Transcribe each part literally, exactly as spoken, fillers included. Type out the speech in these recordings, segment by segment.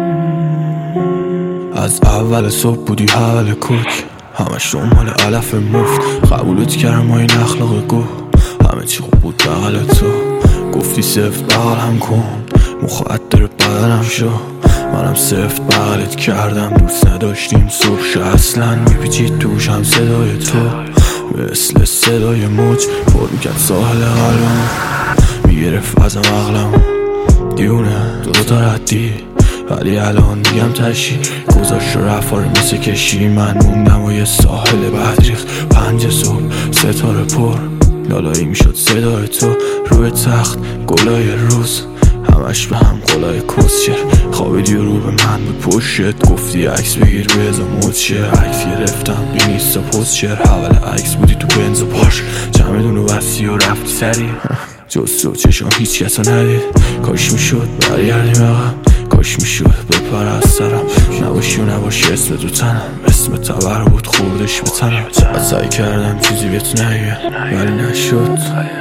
از اول صبح بودی حال کوک، همش دنبال علف مفت. قبولت کردم ما این اخلاق گو، همه چی خوب بود بغل تو. گفتی سفت بغلم کن، مخدر بدنم شو. منم سفت بغلت کردم، دوست نداشتیم صبح اصلا. میپیچید توشم صدای تو، مثل صدای موج پر میکرد ساحل قلبم. میگرفت ازم عقلم، دیونه دو تا ردی، ولی الان دیگم تشی. گذاشت رفاره مثل کشی، من موندم و یه ساحل بدریخ. پنج صبح ستاره پر، لالایی میشد صدای تو. روی تخت گلای روز، همش به هم قلای کسچر. خوابیدی رو به من به پشت، گفتی عکس بگیر بزا مچه. عکس گرفتم بی نیست پوزچر، حول عکس بودی تو بنز و پاش. چمدون و بستی و رفتی سری، جز تو چشم هیچ کسا ندید. کاش میشد برگردیم عقب، کاش میشد بپر از سرم. نباشی و نباشی اسم تو تنم، اسم تبر بود خوردش به تنم. سعی کردم چیزی بهت نگم ولی نشد.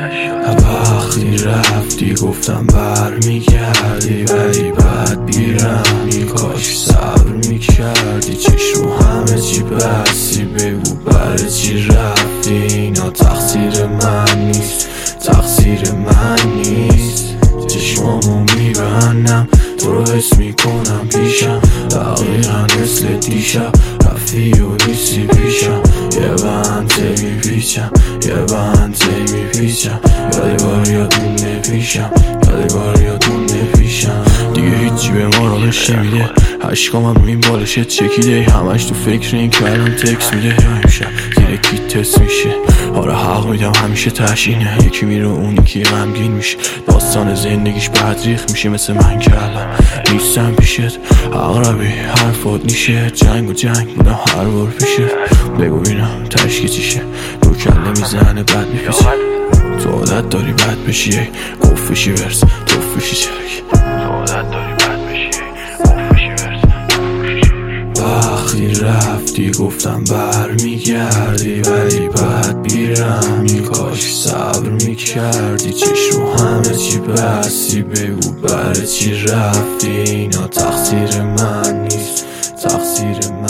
وقتی رفتی گفتم بر میگردی، ولی بعد بیرم کاش صبر میکردی. چشم همه چی بستی، بگو برای چی رفتی. اینا تقصیر من نیست، تقصیر من نیست. چشمامو میبندم تو رو حس میکنم پیشم، دقیقا مثل دیشب. رفتی و نیستی پیشم، یه بند میپیچم، یه بند میپیچم. یادی بار یادون نپیشم، یادی بار یادون نپیشم. دیگه هیچی به ما رانش نمیده، عشقام هم رو این بالشت چکیده. همش تو فکر این که الان تکس میده. همیشه زیر کی تست میشه، آره حق میدم همیشه تشینه. یکی میره اون یکی غمگین میشه، داستان زندگیش بدریخ میشه. مثل من که الان نیستم پیشت، اقربی حرفات نیشه. جنگ و جنگ بودم هر بار پیشه، بگو بینم تشکی چیشه. دو کله میزنه بد میپیچه، تو عادت داری بد بشی قفشی ورس توفشی چرک. تو عادت داری بد بشی قفشی ورس توفشی چرک. وقتی رفتی گفتم بر میگردی، ولی بعد بیرم کاش صبر میکردی. چشم همه چی بستی، بگو برای چی رفتی. اینا تقصیر من نیست، تقصیر من